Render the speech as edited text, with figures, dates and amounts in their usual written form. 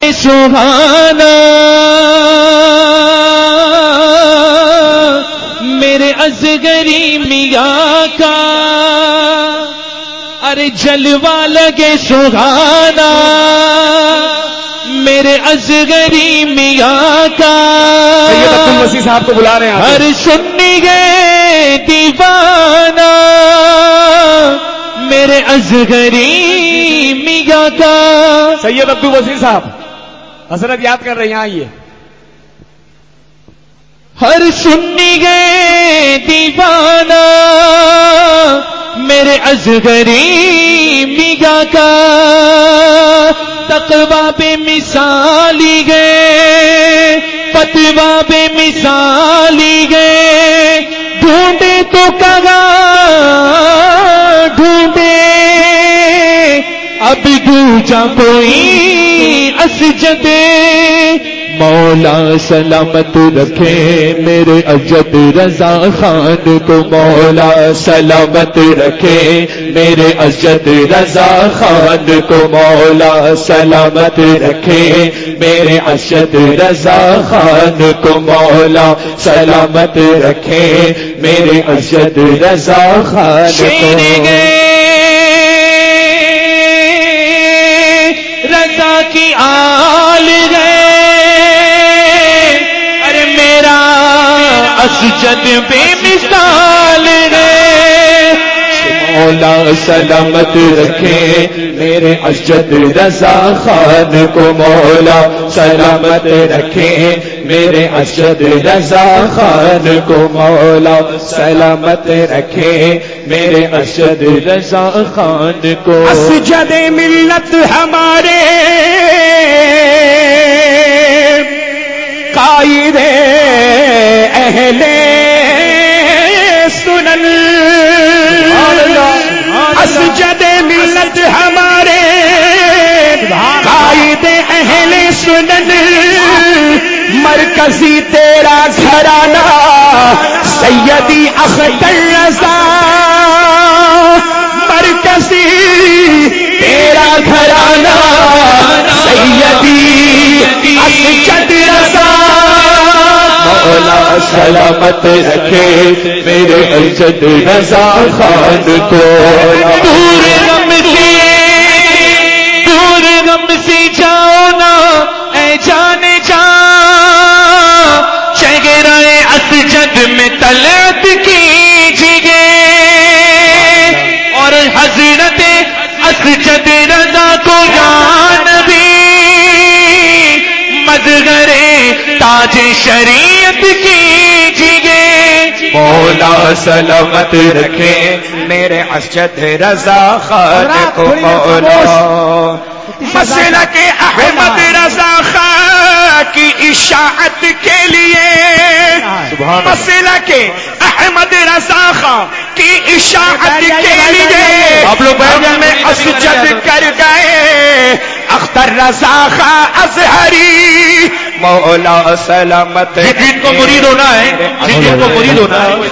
سبحانا میرے اصغری میاں کا، ارے جلوہ لگے سبحانا میرے اصغری میاں کا۔ سید عبد المسیح صاحب کو بلا رہے ہیں، ہر سنی گئے دیوانہ میرے اصغری میاں کا۔ سید عبد المسیح صاحب حضرت یاد کر رہے ہیں، آئیے۔ ہر سنی گئے دیوانہ میرے اصغری میاں کا، تقویٰ بے مثالی گئے، فتویٰ بے مثالی گئے، ڈھونڈے تو کہاں ڈھونڈے اب دوجا کوئی اسجد۔ مولا سلامت رکھے میرے اجد رضا خان کو، مولا سلامت رکھے میرے اجد رضا خان کو، مولا سلامت رکھے میرے اجد رضا خان کو، مولا سلامت رکھے میرے اجد رضا خان کو۔ رضا کی آل گئے، ارے میرا اسجد بے مثال ہے۔ مولا سلامت رکھے میرے اسجد رضا خان کو، مولا سلامت رکھے میرے اسجد رضا خان کو، مولا سلامت رکھے میرے اسجد رضا خان کو۔ اسجد ملت ہمارے قائد اہل سنن، اسجد ملت ہمارے قائد اہل سنن، مرکزی تیرا گھرانہ سیدی اختر رضا، مرکزی تیرا گھرانہ سیدی اسجد رضا، مولا سلامت رکھے میرے اسجد رضا خان کو۔ دور غم سے جاؤ نا اے جانے جا، چہرہ اسجد میں طلعت کیجیے، اور حضرت اسجد رضا کو یا نبی مظہر تاج شریعت کیجیے۔ مولا سلامت رکھے میرے اسجد رضا خان کو، مولا مسلک احمد رضا خان کی اشاعت کے لیے، مسلک احمد رضا خان کی اشاعت کے لیے آپ لوگ میں اسجد کر گئے اختر رضا خان ازہری، مولا سلامت۔ جن کو مرید ہونا ہے، جن کو مرید ہونا ہے